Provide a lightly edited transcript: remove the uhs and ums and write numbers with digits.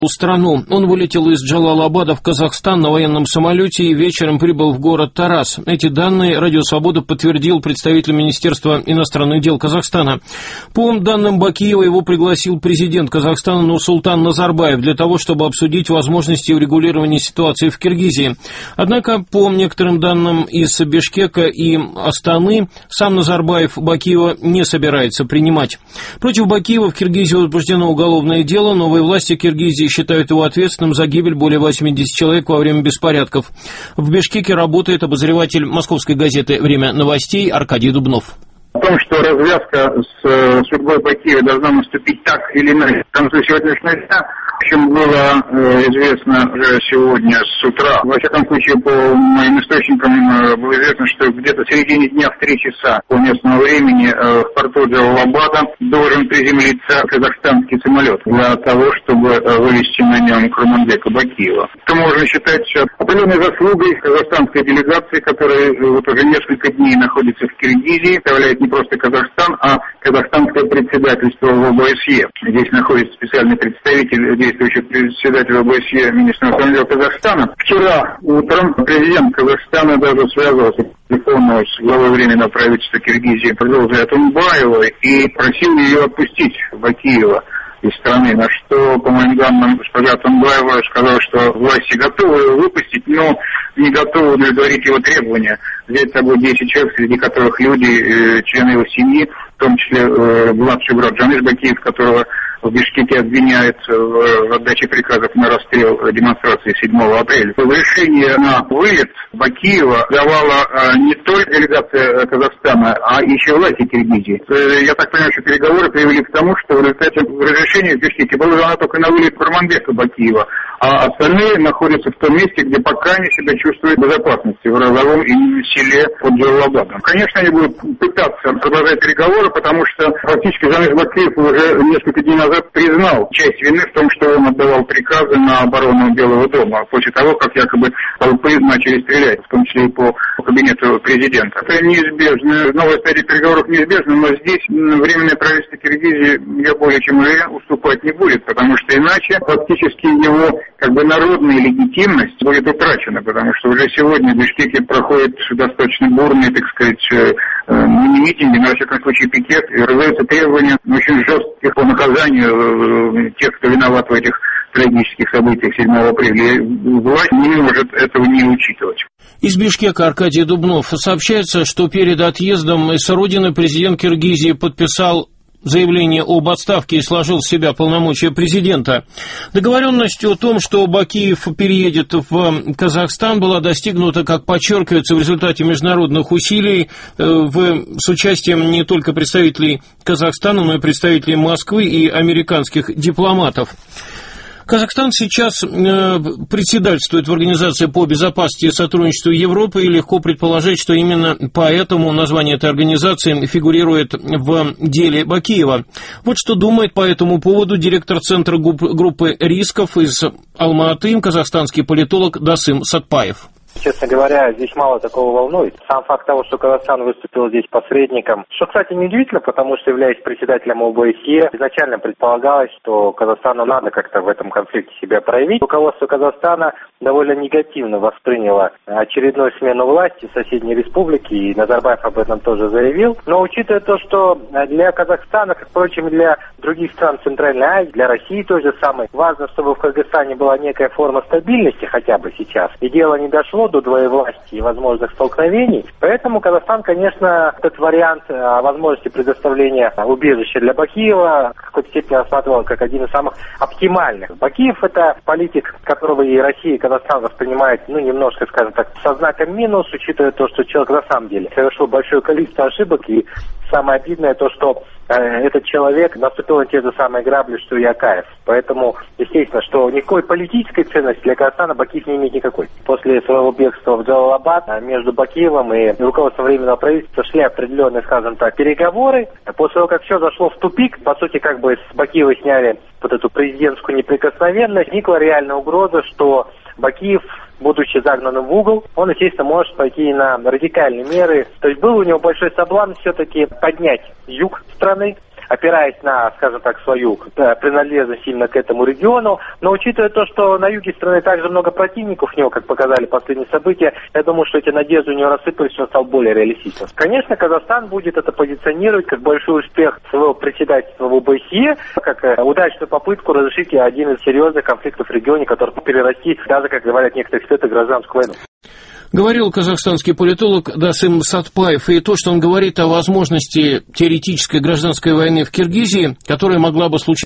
страну. Он вылетел из Джалалабада в Казахстан на военном самолете и вечером прибыл в город Тарас. Эти данные Радио Свобода подтвердил представитель Министерства иностранных дел Казахстана. По данным Бакиева, его пригласил президент Казахстана Нурсултан Назарбаев для того, чтобы обсудить возможности урегулирования ситуации в Киргизии. Однако, по некоторым данным из Бишкека и Астаны, сам Назарбаев Бакиева не собирается принимать. Против Бакиева в Киргизии возбуждено уголовное дело. Новые власти Киргизии считают его ответственным за гибель более 80 человек во время беспорядков. В Бишкеке работает обозреватель московской газеты «Время новостей» Аркадий Дубнов. О том, что развязка с судьбой Бакиева должна наступить так или иначе к концу сегодняшнего дня, в общем, было известно уже сегодня с утра. Во всяком случае, по моим источникам было известно, что где-то в середине дня в 3 часа по местному времени в порту Джалалабада должен приземлиться казахстанский самолет для того, чтобы вывести на нем Курманбека Бакиева. Это можно считать определенной заслугой казахстанской делегации, которая вот уже несколько дней находится в Киргизии, представляет не просто Казахстан, а казахстанское председательство в ОБСЕ. Здесь находится специальный представитель, действующий председатель ОБСЕ, министр иностранных дел Казахстана. Вчера утром президент Казахстана даже связывался по телефону с главой временного правительства Киргизии Продолжая Атунбаева и просил ее отпустить Бакиева из страны, на что, по моим данным, госпожа Атунбаева сказала, что власти готовы его выпустить, но не готовы удовлетворить его требования. Взять с собой 10 человек, среди которых люди, члены его семьи, в том числе младший брат Джаныш Бакиев, которого в Бишкеке обвиняют в отдаче приказов на расстрел демонстрации 7 апреля. Разрешение на вылет Бакиева давала не только делегация Казахстана, а еще власти Киргизии. Я так понимаю, что переговоры привели к тому, что в результате разрешения в Бишкеке было дано только на вылет Курманбека Бакиева, а остальные находятся в том месте, где пока они себя чувствуют в безопасности, в родовом селе под Джалалабадом. Конечно, они будут пытаться продолжать переговоры, потому что фактически Джаныш Бакиев уже несколько дней назад признал часть вины в том, что он отдавал приказы на оборону Белого дома, после того, как якобы толпы начали стрелять, в том числе и по кабинету президента. Это неизбежно. Новая стадия переговоров неизбежна, но здесь временное правительство Киргизии, я более чем уверен, уступать не будет, потому что иначе фактически его народная легитимность будет утрачена, потому что уже сегодня в Бишкеке проходят достаточно бурные, так сказать, не митинги, но, во всяком случае, пикет, и раздаются требования очень жестких по наказанию тех, кто виноват в этих трагических событиях 7 апреля. Власть не может этого не учитывать. Из Бишкека Аркадий Дубнов. Сообщается, что перед отъездом из родины президент Киргизии подписал заявление об отставке и сложил в себя полномочия президента. Договоренность о том, что Бакиев переедет в Казахстан, была достигнута, как подчеркивается, в результате международных усилий с участием не только представителей Казахстана, но и представителей Москвы и американских дипломатов. Казахстан сейчас председательствует в Организации по безопасности и сотрудничеству Европы, и легко предположить, что именно поэтому название этой организации фигурирует в деле Бакиева. Вот что думает по этому поводу директор Центра группы рисков из Алма-Аты, казахстанский политолог Дасым Сатпаев. Честно говоря, здесь мало такого волнует. Сам факт того, что Казахстан выступил здесь посредником, что, кстати, неудивительно, потому что, являясь председателем ОБСЕ, изначально предполагалось, что Казахстану надо как-то в этом конфликте себя проявить. Руководство Казахстана довольно негативно восприняло очередную смену власти в соседней республике, и Назарбаев об этом тоже заявил. Но учитывая то, что для Казахстана, как, впрочем, для других стран Центральной Азии, для России той же самой, важно, чтобы в Кыргызстане была некая форма стабильности хотя бы сейчас, и дело не дошло до двоевластия и возможных столкновений. Поэтому Казахстан, конечно, этот вариант возможности предоставления убежища для Бакиева в какой-то степени рассматривал как один из самых оптимальных. Бакиев — это политик, которого и Россия, и Казахстан воспринимает, немножко, скажем так, со знаком минус, учитывая то, что человек на самом деле совершил большое количество ошибок, и самое обидное то, что этот человек наступил на те же самые грабли, что и Акаев. Поэтому, естественно, что никакой политической ценности для Казахстана Бакиев не имеет никакой. После своего бегства в Джалалабад между Бакиевым и руководством Временного правительства шли определенные, скажем так, переговоры. После того, как все зашло в тупик, по сути, как бы с Бакиева сняли вот эту президентскую неприкосновенность, возникла реальная угроза, что Бакиев, будучи загнанным в угол, он, естественно, может пойти на радикальные меры. То есть был у него большой соблазн все-таки поднять юг страны, опираясь на, скажем так, свою принадлежность именно к этому региону. Но учитывая то, что на юге страны также много противников у него, как показали последние события, я думаю, что эти надежды у него рассыпались, он стал более реалистичным. Конечно, Казахстан будет это позиционировать как большой успех своего председательства в ОБСЕ, как удачную попытку разрешить один из серьезных конфликтов в регионе, который перерасти, даже, как говорят некоторые эксперты, в гражданскую войну. Говорил казахстанский политолог Дасым Сатпаев, и то, что он говорит о возможности теоретической гражданской войны в Киргизии, которая могла бы случиться